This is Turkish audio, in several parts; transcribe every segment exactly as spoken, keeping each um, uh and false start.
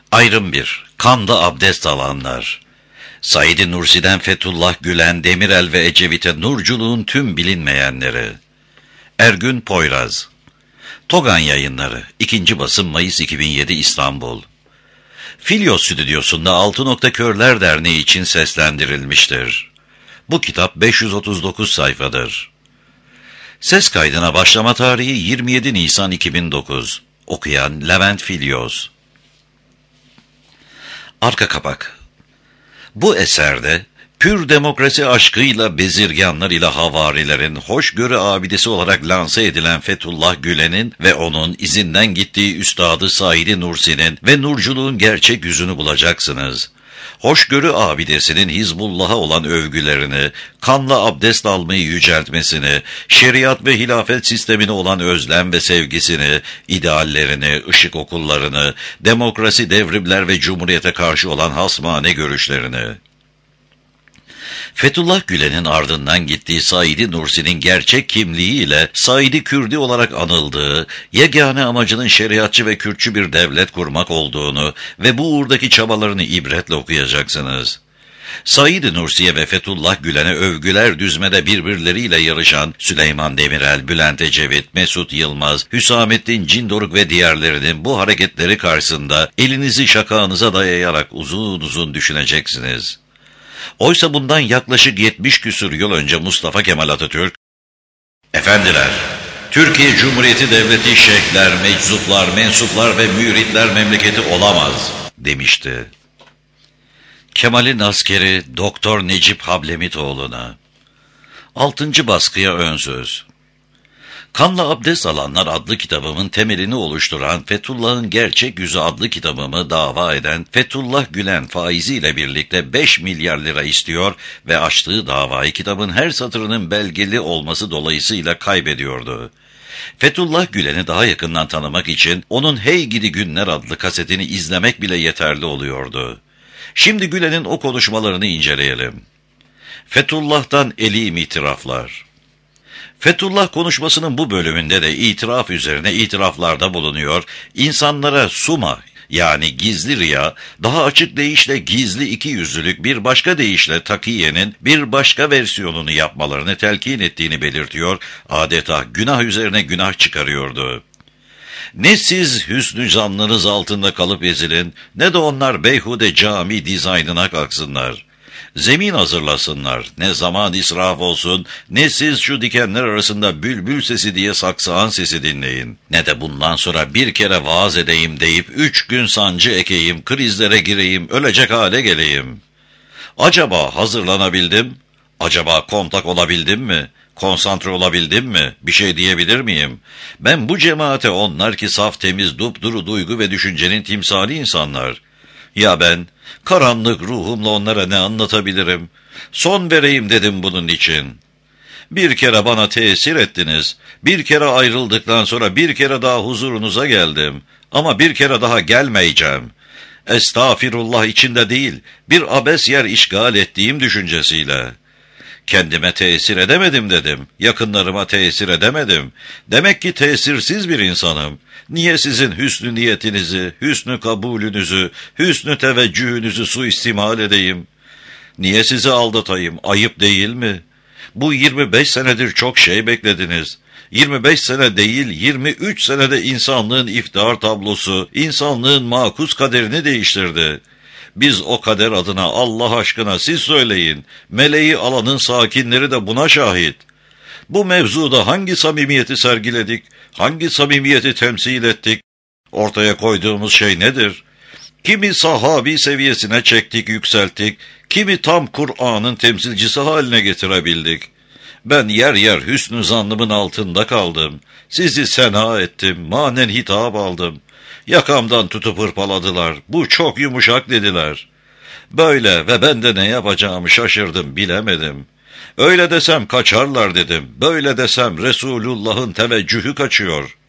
Ayrım bir. Kanda abdest alanlar. Said Nursi'den Fethullah Gülen, Demirel ve Ecevit'e Nurculuğun tüm bilinmeyenleri. Ergün Poyraz. Togan Yayınları. ikinci basım Mayıs iki bin yedi İstanbul. Filyos Stüdyosu'nda Altı Nokta Körler Derneği için seslendirilmiştir. Bu kitap beş yüz otuz dokuz sayfadır. Ses kaydına başlama tarihi yirmi yedi Nisan iki bin dokuz. Okuyan Levent Filyos. Arka kapak. Bu eserde pür demokrasi aşkıyla bezirganlar ile havarilerin hoşgörü abidesi olarak lanse edilen Fethullah Gülen'in ve onun izinden gittiği üstadı Said Nursi'nin ve nurculuğun gerçek yüzünü bulacaksınız. Hoşgörü abidesinin Hizbullah'a olan övgülerini, kanla abdest almayı yüceltmesini, şeriat ve hilafet sistemine olan özlem ve sevgisini, ideallerini, ışık okullarını, demokrasi, devrimler ve cumhuriyete karşı olan hasmane görüşlerini. Fethullah Gülen'in ardından gittiği Said Nursi'nin gerçek kimliğiyle Said-i Kürdi olarak anıldığı, yegane amacının şeriatçı ve Kürtçü bir devlet kurmak olduğunu ve bu uğurdaki çabalarını ibretle okuyacaksınız. Said Nursi'ye ve Fethullah Gülen'e övgüler düzmede birbirleriyle yarışan Süleyman Demirel, Bülent Ecevit, Mesut Yılmaz, Hüsamettin Cindoruk ve diğerlerinin bu hareketleri karşısında elinizi şakağınıza dayayarak uzun uzun düşüneceksiniz. Oysa bundan yaklaşık yetmiş küsur yıl önce Mustafa Kemal Atatürk, "Efendiler, Türkiye Cumhuriyeti Devleti şeyhler, meczuplar, mensuplar ve müritler memleketi olamaz," demişti. Kemal'in askeri Doktor Necip Hablemitoğlu'na. Altıncı baskıya ön söz. Kanla Abdest Alanlar adlı kitabımın temelini oluşturan Fethullah'ın Gerçek Yüzü adlı kitabımı dava eden Fethullah Gülen faiziyle birlikte beş milyar lira istiyor ve açtığı davayı kitabın her satırının belgeli olması dolayısıyla kaybediyordu. Fethullah Gülen'i daha yakından tanımak için onun Hey Gidi Günler adlı kasetini izlemek bile yeterli oluyordu. Şimdi Gülen'in o konuşmalarını inceleyelim. Fethullah'tan elim itiraflar. Fethullah konuşmasının bu bölümünde de itiraf üzerine itiraflarda bulunuyor, insanlara suma yani gizli riya, daha açık deyişle gizli ikiyüzlülük, bir başka deyişle takiyenin bir başka versiyonunu yapmalarını telkin ettiğini belirtiyor, adeta günah üzerine günah çıkarıyordu. Ne siz hüsnü zanlınız altında kalıp ezilin, ne de onlar beyhude cami dizaynına kalksınlar. Zemin hazırlasınlar, ne zaman israf olsun, ne siz şu dikenler arasında bülbül sesi diye saksağan sesi dinleyin, ne de bundan sonra bir kere vaaz edeyim deyip üç gün sancı ekeyim, krizlere gireyim, ölecek hale geleyim. Acaba hazırlanabildim? Acaba kontak olabildim mi? Konsantre olabildim mi? Bir şey diyebilir miyim? Ben bu cemaate onlar ki saf temiz dupduru duygu ve düşüncenin timsali insanlar. Ya ben, karanlık ruhumla onlara ne anlatabilirim? Son vereyim dedim bunun için. Bir kere bana tesir ettiniz. Bir kere ayrıldıktan sonra bir kere daha huzurunuza geldim. Ama bir kere daha gelmeyeceğim. Estağfirullah içinde değil, bir abes yer işgal ettiğim düşüncesiyle. Kendime tesir edemedim dedim. Yakınlarıma tesir edemedim. Demek ki tesirsiz bir insanım. Niye sizin hüsnü niyetinizi, hüsnü kabulünüzü, hüsnü teveccühünüzü suistimal edeyim? Niye sizi aldatayım? Ayıp değil mi? Bu yirmi beş senedir çok şey beklediniz. yirmi beş sene değil, yirmi üç senede insanlığın iftihar tablosu, insanlığın makus kaderini değiştirdi. Biz o kader adına Allah aşkına siz söyleyin, meleği alanın sakinleri de buna şahit. Bu mevzuda hangi samimiyeti sergiledik, hangi samimiyeti temsil ettik, ortaya koyduğumuz şey nedir? Kimi sahabi seviyesine çektik, yükselttik, kimi tam Kur'an'ın temsilcisi haline getirebildik. Ben yer yer hüsnü zannımın altında kaldım, sizi sena ettim, manen hitap aldım. Yakamdan tutup hırpaladılar, bu çok yumuşak dediler. Böyle ve ben de ne yapacağımı şaşırdım, bilemedim. Öyle desem kaçarlar dedim, böyle desem Resulullah'ın teveccühü kaçıyor.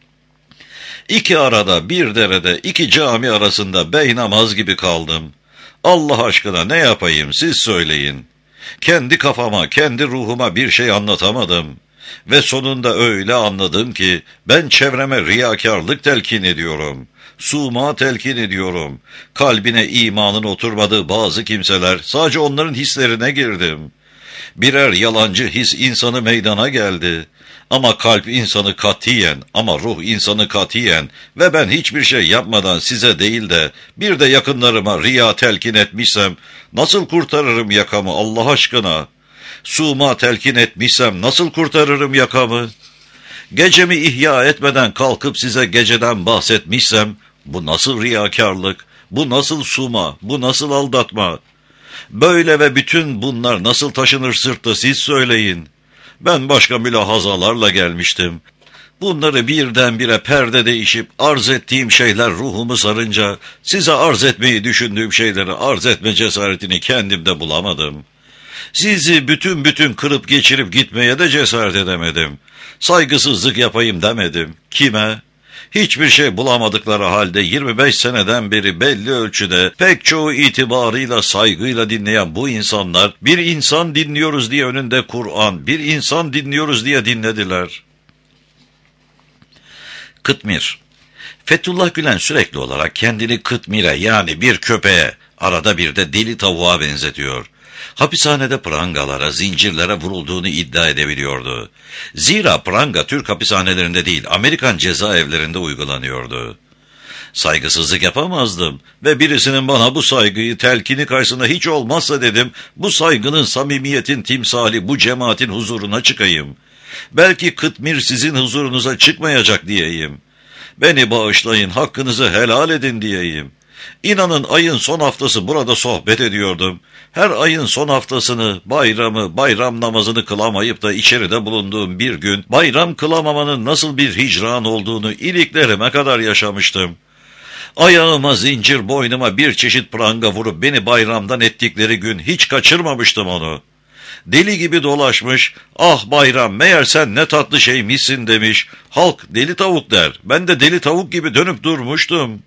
İki arada, bir derede, iki cami arasında beynamaz gibi kaldım. Allah aşkına ne yapayım siz söyleyin. Kendi kafama, kendi ruhuma bir şey anlatamadım. Ve sonunda öyle anladım ki ben çevreme riyakarlık telkin ediyorum. Suma telkin ediyorum. Kalbine imanın oturmadığı bazı kimseler, sadece onların hislerine girdim. Birer yalancı his insanı meydana geldi. Ama kalp insanı katiyen, ama ruh insanı katiyen ve ben hiçbir şey yapmadan size değil de bir de yakınlarıma riya telkin etmişsem nasıl kurtarırım yakamı Allah aşkına? Suma telkin etmişsem nasıl kurtarırım yakamı? Gecemi ihya etmeden kalkıp size geceden bahsetmişsem bu nasıl riyakarlık, bu nasıl suma, bu nasıl aldatma? Böyle ve bütün bunlar nasıl taşınır sırtta siz söyleyin. Ben başka mülahazalarla gelmiştim. Bunları birdenbire perde değişip arz ettiğim şeyler ruhumu sarınca size arz etmeyi düşündüğüm şeyleri arz etme cesaretini kendimde bulamadım. Sizi bütün bütün kırıp geçirip gitmeye de cesaret edemedim. Saygısızlık yapayım demedim. Kime? Hiçbir şey bulamadıkları halde yirmi beş seneden beri belli ölçüde pek çoğu itibarıyla saygıyla dinleyen bu insanlar bir insan dinliyoruz diye önünde Kur'an, bir insan dinliyoruz diye dinlediler. Kıtmir. Fethullah Gülen sürekli olarak kendini Kıtmir'e yani bir köpeğe, arada bir de deli tavuğa benzetiyor. Hapishanede prangalara, zincirlere vurulduğunu iddia edebiliyordu. Zira pranga Türk hapishanelerinde değil, Amerikan cezaevlerinde uygulanıyordu. Saygısızlık yapamazdım ve birisinin bana bu saygıyı telkini karşısında hiç olmazsa dedim, bu saygının, samimiyetin timsali bu cemaatin huzuruna çıkayım. Belki Kıtmir sizin huzurunuza çıkmayacak diyeyim. Beni bağışlayın, hakkınızı helal edin diyeyim. İnanın ayın son haftası burada sohbet ediyordum. Her ayın son haftasını, bayramı, bayram namazını kılamayıp da içeride bulunduğum bir gün, bayram kılamamanın nasıl bir hicran olduğunu iliklerime kadar yaşamıştım. Ayağıma zincir, boynuma bir çeşit pranga vurup beni bayramdan ettikleri gün hiç kaçırmamıştım onu. Deli gibi dolaşmış, ah bayram meğer sen ne tatlı şeymişsin demiş, halk deli tavuk der, ben de deli tavuk gibi dönüp durmuştum.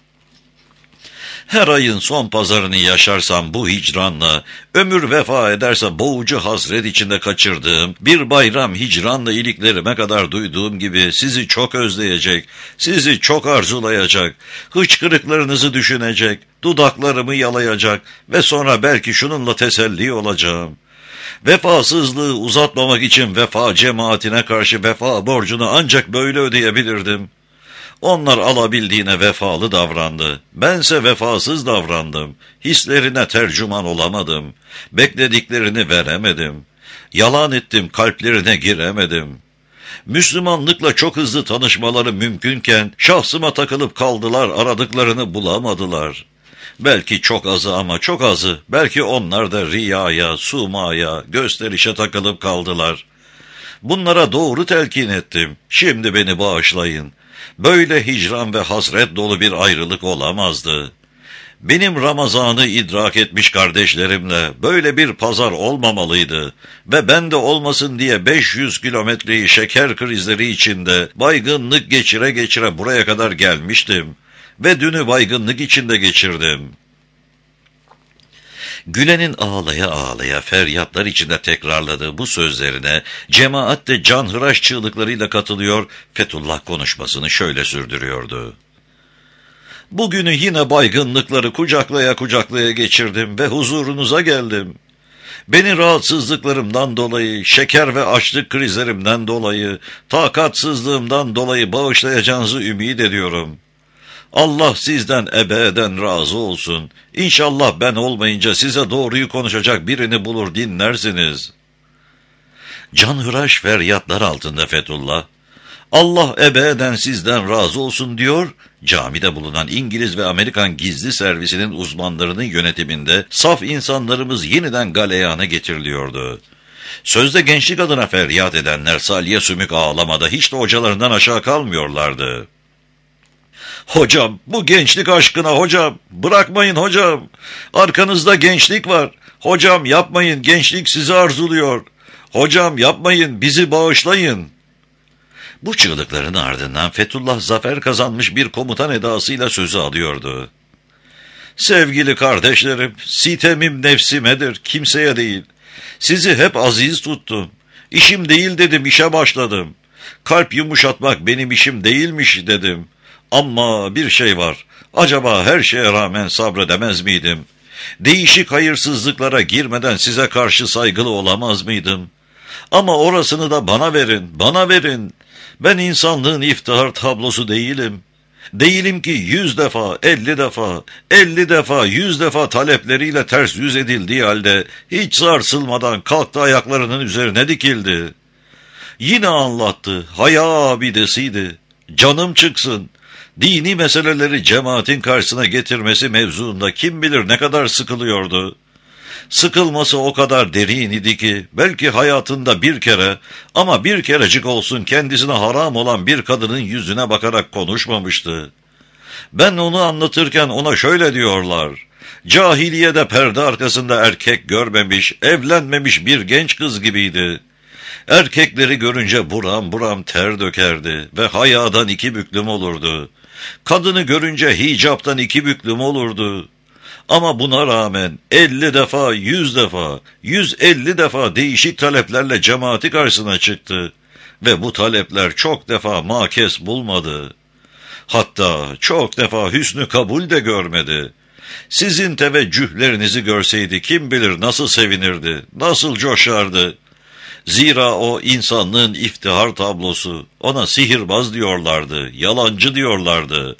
Her ayın son pazarını yaşarsam bu hicranla, ömür vefa ederse boğucu hasret içinde kaçırdığım, bir bayram hicranla iliklerime kadar duyduğum gibi sizi çok özleyecek, sizi çok arzulayacak, hıçkırıklarınızı düşünecek, dudaklarımı yalayacak ve sonra belki şununla teselli olacağım. Vefasızlığı uzatmamak için vefa cemaatine karşı vefa borcunu ancak böyle ödeyebilirdim. Onlar alabildiğine vefalı davrandı. Bense vefasız davrandım. Hislerine tercüman olamadım. Beklediklerini veremedim. Yalan ettim, kalplerine giremedim. Müslümanlıkla çok hızlı tanışmaları mümkünken şahsıma takılıp kaldılar, aradıklarını bulamadılar. Belki çok azı ama çok azı, belki onlar da riyaya, sumaya, gösterişe takılıp kaldılar. Bunlara doğru telkin ettim. Şimdi beni bağışlayın. Böyle hicran ve hasret dolu bir ayrılık olamazdı. Benim Ramazan'ı idrak etmiş kardeşlerimle böyle bir pazar olmamalıydı ve ben de olmasın diye beş yüz kilometreyi şeker krizleri içinde baygınlık geçire geçire buraya kadar gelmiştim ve dünü baygınlık içinde geçirdim. Gülen'in ağlaya ağlaya feryatlar içinde tekrarladığı bu sözlerine cemaat de canhıraş çığlıklarıyla katılıyor, Fethullah konuşmasını şöyle sürdürüyordu. Bugünü yine baygınlıkları kucaklaya kucaklaya geçirdim ve huzurunuza geldim. Beni rahatsızlıklarımdan dolayı, şeker ve açlık krizlerimden dolayı, takatsızlığımdan dolayı bağışlayacağınızı ümit ediyorum. Allah sizden ebeden razı olsun. İnşallah ben olmayınca size doğruyu konuşacak birini bulur dinlersiniz. Canhıraş feryatlar altında Fethullah, Allah ebeden sizden razı olsun diyor, camide bulunan İngiliz ve Amerikan gizli servisinin uzmanlarının yönetiminde saf insanlarımız yeniden galeyana getiriliyordu. Sözde gençlik adına feryat edenler salya sümük ağlamada hiç de hocalarından aşağı kalmıyorlardı. Hocam, bu gençlik aşkına hocam, bırakmayın hocam, arkanızda gençlik var, hocam yapmayın, gençlik sizi arzuluyor, hocam yapmayın, bizi bağışlayın. Bu çığlıkların ardından Fethullah zafer kazanmış bir komutan edasıyla sözü alıyordu. Sevgili kardeşlerim, sitemim nefsimedir, kimseye değil. Sizi hep aziz tuttum. İşim değil dedim, işe başladım. Kalp yumuşatmak benim işim değilmiş dedim. Ama bir şey var. Acaba her şeye rağmen sabredemez miydim? Değişik hayırsızlıklara girmeden size karşı saygılı olamaz mıydım? Ama orasını da bana verin, bana verin. Ben insanlığın iftihar tablosu değilim. Değilim ki yüz defa, elli defa, elli defa, yüz defa talepleriyle ters yüz edildiği halde hiç sarsılmadan kalktı, ayaklarının üzerine dikildi. Yine anlattı, haya abidesiydi. Canım çıksın. Dini meseleleri cemaatin karşısına getirmesi mevzuunda kim bilir ne kadar sıkılıyordu. Sıkılması o kadar derin idi ki belki hayatında bir kere ama bir kerecik olsun kendisine haram olan bir kadının yüzüne bakarak konuşmamıştı. Ben onu anlatırken ona şöyle diyorlar: cahiliyede perde arkasında erkek görmemiş, evlenmemiş bir genç kız gibiydi. Erkekleri görünce buram buram ter dökerdi ve hayadan iki büklüm olurdu. Kadını görünce hicaptan iki büklüm olurdu. Ama buna rağmen elli defa, yüz defa, yüz elli defa değişik taleplerle cemaati karşısına çıktı. Ve bu talepler çok defa makes bulmadı. Hatta çok defa hüsnü kabul de görmedi. Sizin teveccühlerinizi görseydi kim bilir nasıl sevinirdi, nasıl coşardı. Zira o insanlığın iftihar tablosu, ona sihirbaz diyorlardı, yalancı diyorlardı.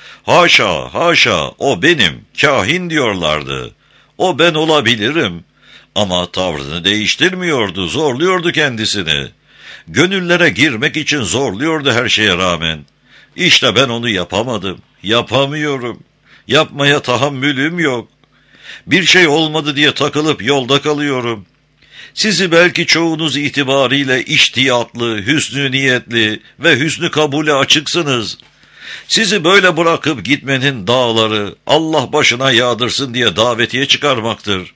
Haşa, haşa, o benim, kahin diyorlardı. O ben olabilirim. Ama tavrını değiştirmiyordu, zorluyordu kendisini. Gönüllere girmek için zorluyordu her şeye rağmen. İşte ben onu yapamadım, yapamıyorum. Yapmaya tahammülüm yok. Bir şey olmadı diye takılıp yolda kalıyorum. Sizi belki çoğunuz itibariyle iştiyatlı, hüsnü niyetli ve hüsnü kabule açıksınız. Sizi böyle bırakıp gitmenin dağları Allah başına yağdırsın diye davetiye çıkarmaktır.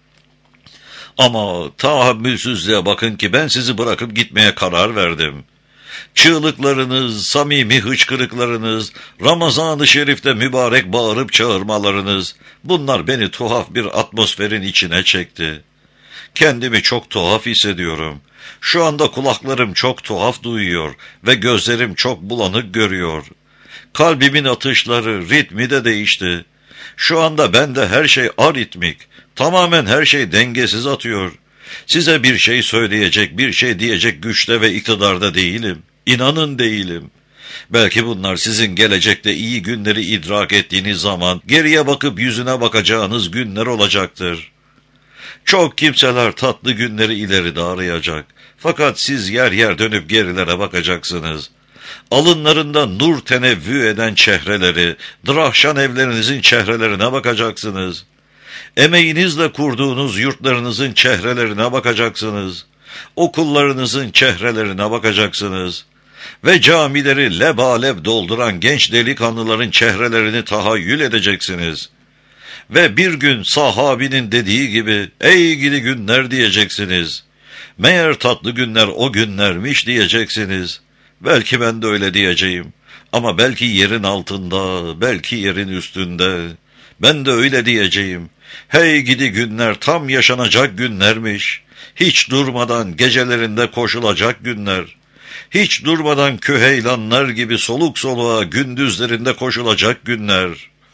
Ama tahammülsüzlüğe bakın ki ben sizi bırakıp gitmeye karar verdim. Çığlıklarınız, samimi hıçkırıklarınız, Ramazan-ı Şerif'te mübarek bağırıp çağırmalarınız, bunlar beni tuhaf bir atmosferin içine çekti. Kendimi çok tuhaf hissediyorum. Şu anda kulaklarım çok tuhaf duyuyor ve gözlerim çok bulanık görüyor. Kalbimin atışları, ritmi de değişti. Şu anda bende her şey aritmik, tamamen her şey dengesiz atıyor. Size bir şey söyleyecek, bir şey diyecek güçte ve iktidarda değilim. İnanın değilim. Belki bunlar sizin gelecekte iyi günleri idrak ettiğiniz zaman geriye bakıp yüzüne bakacağınız günler olacaktır. Çok kimseler tatlı günleri ileride arayacak. Fakat siz yer yer dönüp gerilere bakacaksınız. Alınlarında nur tenevvü eden çehreleri, drahşan evlerinizin çehrelerine bakacaksınız. Emeğinizle kurduğunuz yurtlarınızın çehrelerine bakacaksınız. Okullarınızın çehrelerine bakacaksınız. Ve camileri lebaleb dolduran genç delikanlıların çehrelerini tahayyül edeceksiniz. Ve bir gün sahabinin dediği gibi, ey gidi günler diyeceksiniz. Meğer tatlı günler o günlermiş diyeceksiniz. Belki ben de öyle diyeceğim. Ama belki yerin altında, belki yerin üstünde. Ben de öyle diyeceğim. Hey gidi günler tam yaşanacak günlermiş. Hiç durmadan gecelerinde koşulacak günler. Hiç durmadan küheylanlar gibi soluk soluğa gündüzlerinde koşulacak günler.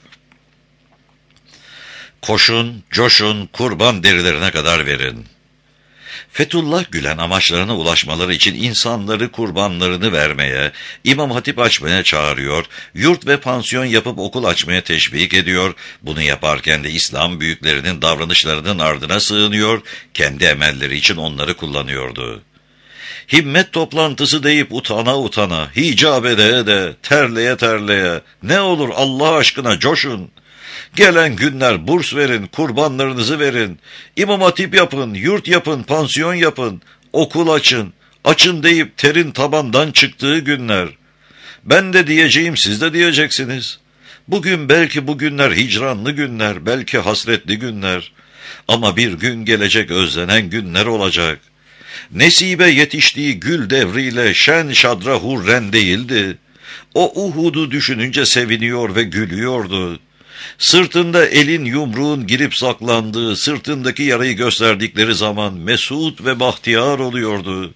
Koşun, coşun, kurban derilerine kadar verin. Fethullah Gülen amaçlarına ulaşmaları için insanları kurbanlarını vermeye, İmam Hatip açmaya çağırıyor, yurt ve pansiyon yapıp okul açmaya teşvik ediyor, bunu yaparken de İslam büyüklerinin davranışlarının ardına sığınıyor, kendi emelleri için onları kullanıyordu. Himmet toplantısı deyip utana utana, hicap ede de, terleye terleye, ne olur Allah aşkına coşun. Gelen günler burs verin, kurbanlarınızı verin, İmam Hatip yapın, yurt yapın, pansiyon yapın, okul açın, açın deyip terin tabandan çıktığı günler. Ben de diyeceğim, siz de diyeceksiniz. Bugün belki bu günler hicranlı günler, belki hasretli günler. Ama bir gün gelecek özlenen günler olacak. Nesibe yetiştiği gül devriyle şen şadra hurren değildi. O Uhud'u düşününce seviniyor ve gülüyordu. Sırtında elin yumruğun girip saklandığı, sırtındaki yarayı gösterdikleri zaman mesut ve bahtiyar oluyordu.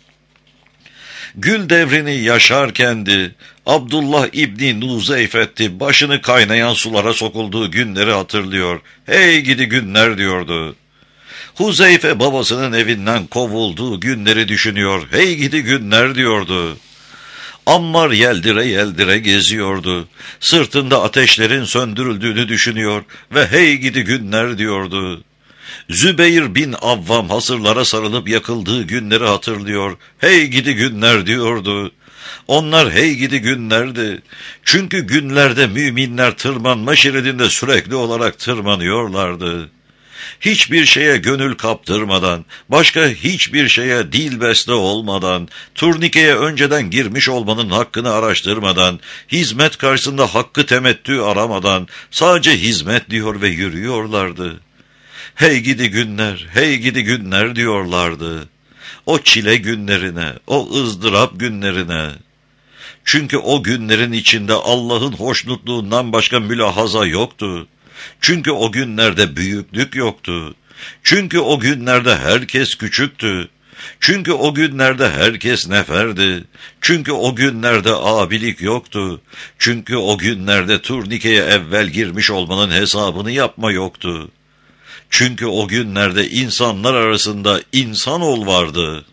Gül devrini yaşarkendi, Abdullah İbni Nuzeyfetti başını kaynayan sulara sokulduğu günleri hatırlıyor. Hey gidi günler diyordu. Huzeyfe babasının evinden kovulduğu günleri düşünüyor. Hey gidi günler diyordu. Ammar yeldire yeldire geziyordu. Sırtında ateşlerin söndürüldüğünü düşünüyor ve hey gidi günler diyordu. Zübeyir bin Avvam hasırlara sarılıp yakıldığı günleri hatırlıyor. Hey gidi günler diyordu. Onlar hey gidi günlerdi. Çünkü günlerde müminler tırmanma şeridinde sürekli olarak tırmanıyorlardı. Hiçbir şeye gönül kaptırmadan, başka hiçbir şeye dil besle olmadan, turnikeye önceden girmiş olmanın hakkını araştırmadan, hizmet karşısında hakkı temettü aramadan, sadece hizmet diyor ve yürüyorlardı. Hey gidi günler, hey gidi günler diyorlardı. O çile günlerine, o ızdırap günlerine. Çünkü o günlerin içinde Allah'ın hoşnutluğundan başka mülahaza yoktu. Çünkü o günlerde büyüklük yoktu. Çünkü o günlerde herkes küçüktü. Çünkü o günlerde herkes neferdi. Çünkü o günlerde abilik yoktu. Çünkü o günlerde turnikeye evvel girmiş olmanın hesabını yapma yoktu. Çünkü o günlerde insanlar arasında insanoğlu vardı.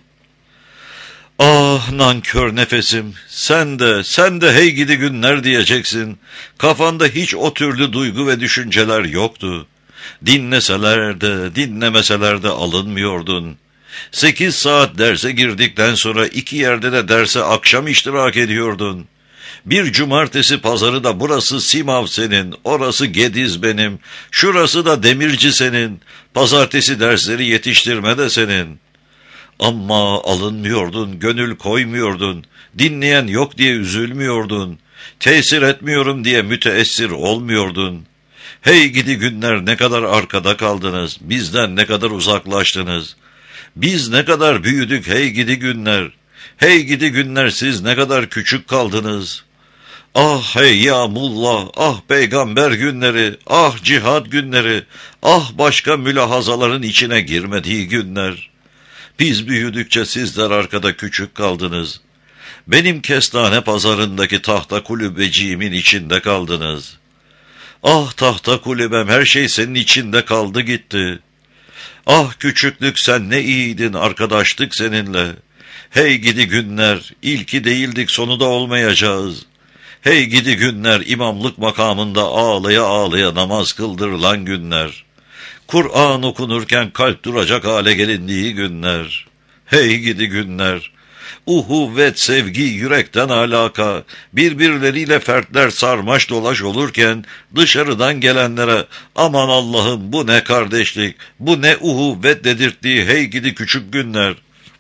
Ah nankör nefesim, sen de, sen de hey gidi günler diyeceksin. Kafanda hiç o türlü duygu ve düşünceler yoktu. Dinleseler de, dinlemeseler de alınmıyordun. Sekiz saat derse girdikten sonra iki yerde de derse akşam iştirak ediyordun. Bir cumartesi pazarı da burası Simav senin, orası Gediz benim, şurası da Demirci senin, pazartesi dersleri yetiştirme de senin. Ama alınmıyordun, gönül koymuyordun, dinleyen yok diye üzülmüyordun, tesir etmiyorum diye müteessir olmuyordun. Hey gidi günler ne kadar arkada kaldınız, bizden ne kadar uzaklaştınız. Biz ne kadar büyüdük hey gidi günler, hey gidi günler siz ne kadar küçük kaldınız. Ah hey ya mullah, ah peygamber günleri, ah cihad günleri, ah başka mülahazaların içine girmediği günler. Biz büyüdükçe sizler arkada küçük kaldınız. Benim kestane pazarındaki tahta kulübeciğimin içinde kaldınız. Ah tahta kulübem her şey senin içinde kaldı gitti. Ah küçüklük sen ne iyiydin arkadaştık seninle. Hey gidi günler ilki değildik sonu da olmayacağız. Hey gidi günler imamlık makamında ağlaya ağlaya namaz kıldırılan günler. Kur'an okunurken kalp duracak hale gelindiği günler. Hey gidi günler. Uhuvvet, sevgi, yürekten alaka, birbirleriyle fertler sarmaş dolaş olurken dışarıdan gelenlere aman Allah'ım bu ne kardeşlik, bu ne uhuvvet dedirttiği hey gidi küçük günler.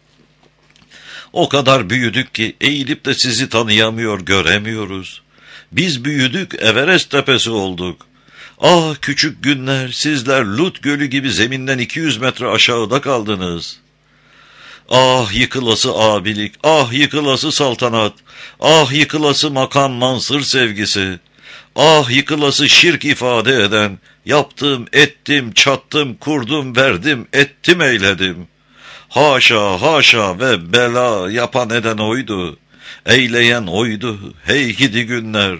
O kadar büyüdük ki eğilip de sizi tanıyamıyor, göremiyoruz. Biz büyüdük, Everest tepesi olduk. Ah küçük günler, sizler Lut Gölü gibi zeminden iki yüz metre aşağıda kaldınız. Ah yıkılası abilik, ah yıkılası saltanat, ah yıkılası makam mansır sevgisi, ah yıkılası şirk ifade eden, yaptım, ettim, çattım, kurdum, verdim, ettim, eyledim. Haşa, haşa ve bela yapan eden oydu, eyleyen oydu, hey gidi günler.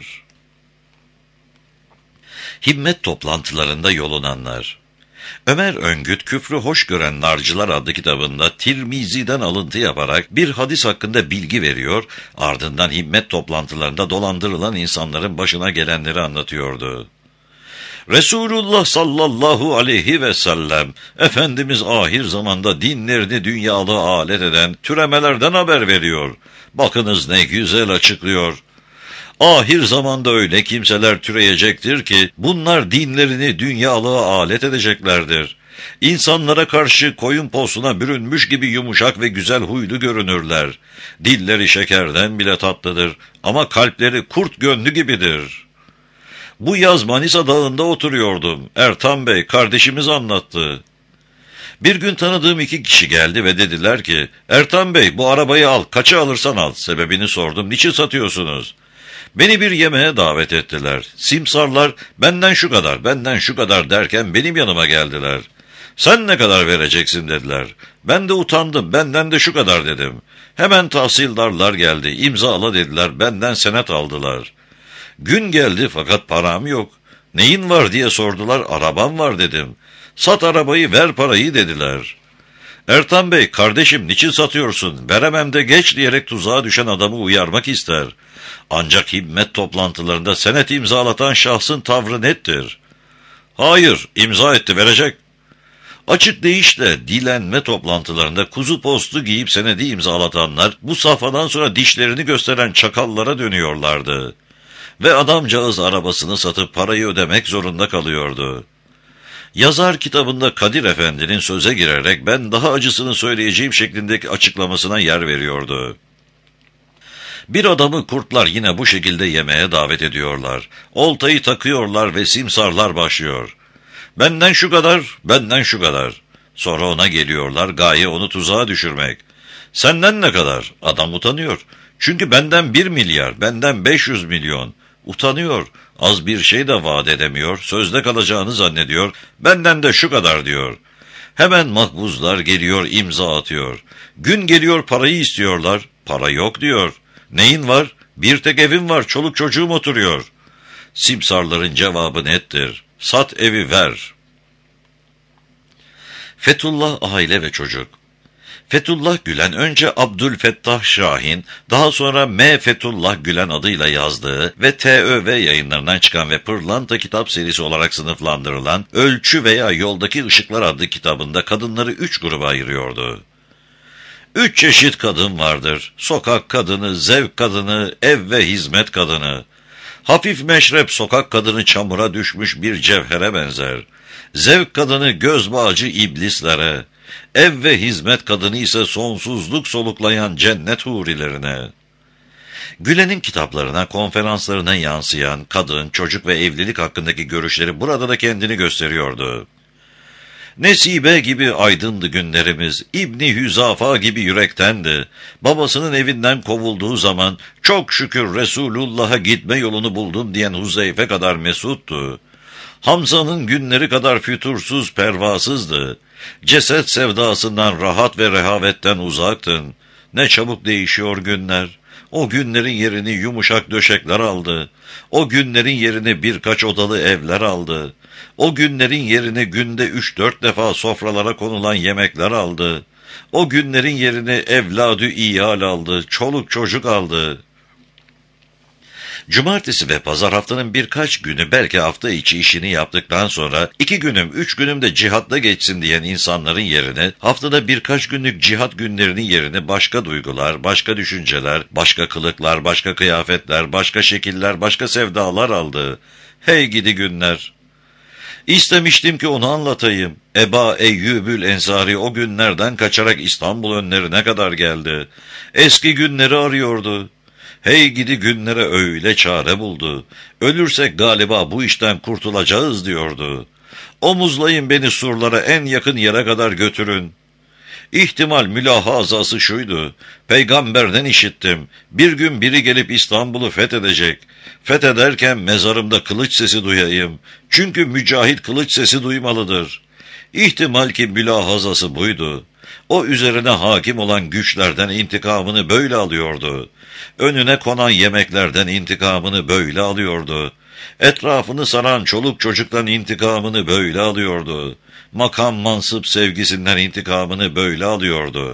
Himmet toplantılarında yolunanlar. Ömer Öngüt, Küfrü Hoş Gören Narcılar adlı kitabında Tirmizi'den alıntı yaparak bir hadis hakkında bilgi veriyor, ardından himmet toplantılarında dolandırılan insanların başına gelenleri anlatıyordu. Resulullah sallallahu aleyhi ve sellem, Efendimiz ahir zamanda dinlerini dünyalı alet eden türemelerden haber veriyor. Bakınız ne güzel açıklıyor. Ahir zamanda öyle kimseler türeyecektir ki bunlar dinlerini dünyalığa alet edeceklerdir. İnsanlara karşı koyun posuna bürünmüş gibi yumuşak ve güzel huylu görünürler. Dilleri şekerden bile tatlıdır ama kalpleri kurt gönlü gibidir. Bu yaz Manisa Dağı'nda oturuyordum. Ertan Bey kardeşimiz anlattı. Bir gün tanıdığım iki kişi geldi ve dediler ki, Ertan Bey bu arabayı al, kaça alırsan al. Sebebini sordum, niçin satıyorsunuz? Beni bir yemeğe davet ettiler. Simsarlar benden şu kadar, benden şu kadar derken benim yanıma geldiler. Sen ne kadar vereceksin dediler. Ben de utandım, benden de şu kadar dedim. Hemen tahsildarlar geldi, imzala dediler, benden senet aldılar. Gün geldi fakat param yok. Neyin var diye sordular, arabam var dedim. Sat arabayı, ver parayı dediler. Ertan Bey, kardeşim niçin satıyorsun, veremem de geç diyerek tuzağa düşen adamı uyarmak ister. Ancak himmet toplantılarında senet imzalatan şahsın tavrı nettir. Hayır, imza etti, verecek. Açık deyişle dilenme toplantılarında kuzu postu giyip senedi imzalatanlar bu safhadan sonra dişlerini gösteren çakallara dönüyorlardı. Ve adamcağız arabasını satıp parayı ödemek zorunda kalıyordu. Yazar kitabında Kadir Efendi'nin söze girerek ben daha acısını söyleyeceğim şeklindeki açıklamasına yer veriyordu. Bir adamı kurtlar yine bu şekilde yemeğe davet ediyorlar. Oltayı takıyorlar ve simsarlar başlıyor. Benden şu kadar, benden şu kadar. Sonra ona geliyorlar, gaye onu tuzağa düşürmek. Senden ne kadar? Adam utanıyor. Çünkü benden bir milyar, benden beş yüz milyon. Utanıyor. Az bir şey de vaat edemiyor, sözde kalacağını zannediyor. Benden de şu kadar diyor. Hemen makbuzlar geliyor, imza atıyor. Gün geliyor, parayı istiyorlar. Para yok diyor. Neyin var? Bir tek evim var, çoluk çocuğum oturuyor. Simsarların cevabı nettir. Sat evi, ver. Fethullah Aile ve Çocuk. Fethullah Gülen önce Abdülfettah Şahin, daha sonra M. Fethullah Gülen adıyla yazdığı ve T Ö V yayınlarından çıkan ve Pırlanta kitap serisi olarak sınıflandırılan Ölçü veya Yoldaki Işıklar adlı kitabında kadınları üç gruba ayırıyordu. Üç çeşit kadın vardır. Sokak kadını, zevk kadını, ev ve hizmet kadını. Hafif meşrep sokak kadını çamura düşmüş bir cevhere benzer. Zevk kadını göz bağcı iblislere. Ev ve hizmet kadını ise sonsuzluk soluklayan cennet hurilerine. Gülen'in kitaplarına, konferanslarına yansıyan kadın, çocuk ve evlilik hakkındaki görüşleri burada da kendini gösteriyordu. Nesibe gibi aydındı günlerimiz, İbni Hüzafa gibi yürektendi. Babasının evinden kovulduğu zaman çok şükür Resulullah'a gitme yolunu buldum diyen Huzeyfe kadar mesuttu. Hamza'nın günleri kadar fütursuz, pervasızdı. Ceset sevdasından rahat ve rehavetten uzaktın. Ne çabuk değişiyor günler. O günlerin yerini yumuşak döşekler aldı. O günlerin yerini birkaç odalı evler aldı. O günlerin yerini günde üç dört defa sofralara konulan yemekler aldı. O günlerin yerini evladı iyal aldı, çoluk çocuk aldı. Cumartesi ve pazar haftanın birkaç günü belki hafta içi işini yaptıktan sonra iki günüm, üç günüm de cihatta geçsin diyen insanların yerine haftada birkaç günlük cihat günlerinin yerine başka duygular, başka düşünceler, başka kılıklar, başka kıyafetler, başka şekiller, başka sevdalar aldı. Hey gidi günler! İstemiştim ki onu anlatayım. Eba Eyyubül Ensari o günlerden kaçarak İstanbul önlerine kadar geldi. Eski günleri arıyordu. Hey gidi günlere öyle çare buldu. Ölürsek galiba bu işten kurtulacağız diyordu. Omuzlayın beni surlara en yakın yere kadar götürün. İhtimal mülahazası şuydu. Peygamberden işittim. Bir gün biri gelip İstanbul'u fethedecek. Fethederken mezarımda kılıç sesi duyayım. Çünkü mücahit kılıç sesi duymalıdır. İhtimal ki mülahazası buydu. O üzerine hakim olan güçlerden intikamını böyle alıyordu. Önüne konan yemeklerden intikamını böyle alıyordu. Etrafını saran çoluk çocuktan intikamını böyle alıyordu. Makam mansıp sevgisinden intikamını böyle alıyordu.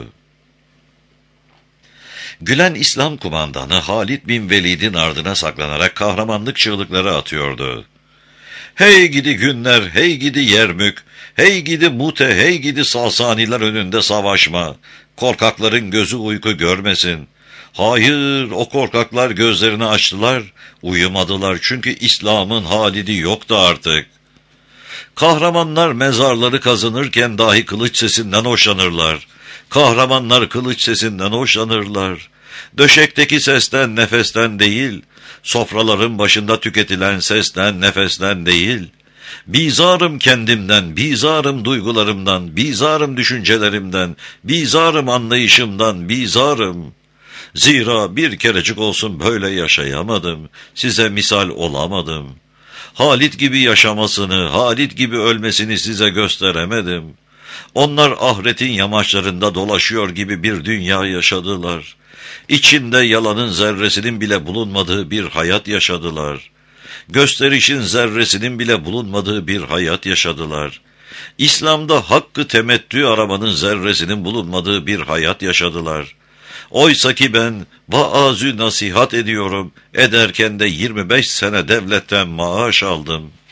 Gülen İslam kumandanı Halid bin Velid'in ardına saklanarak kahramanlık çığlıkları atıyordu. Hey gidi günler, hey gidi Yermük, hey gidi Mute, hey gidi Sasaniler önünde savaşma. Korkakların gözü uyku görmesin. Hayır, o korkaklar gözlerini açtılar, uyumadılar çünkü İslam'ın Halid'i yoktu artık. Kahramanlar mezarları kazınırken dahi kılıç sesinden hoşlanırlar. Kahramanlar kılıç sesinden hoşlanırlar. Döşekteki sesten, nefesten değil, sofraların başında tüketilen sesten, nefesten değil. Bizarım kendimden, bizarım duygularımdan, bizarım düşüncelerimden, bizarım anlayışımdan, bizarım. Zira bir kerecik olsun böyle yaşayamadım, size misal olamadım. Halit gibi yaşamasını, Halit gibi ölmesini size gösteremedim. Onlar ahiretin yamaçlarında dolaşıyor gibi bir dünya yaşadılar. İçinde yalanın zerresinin bile bulunmadığı bir hayat yaşadılar. Gösterişin zerresinin bile bulunmadığı bir hayat yaşadılar. İslam'da hakkı temettü aramanın zerresinin bulunmadığı bir hayat yaşadılar. Oysa ki ben vaazü nasihat ediyorum, ederken de yirmi beş sene devletten maaş aldım.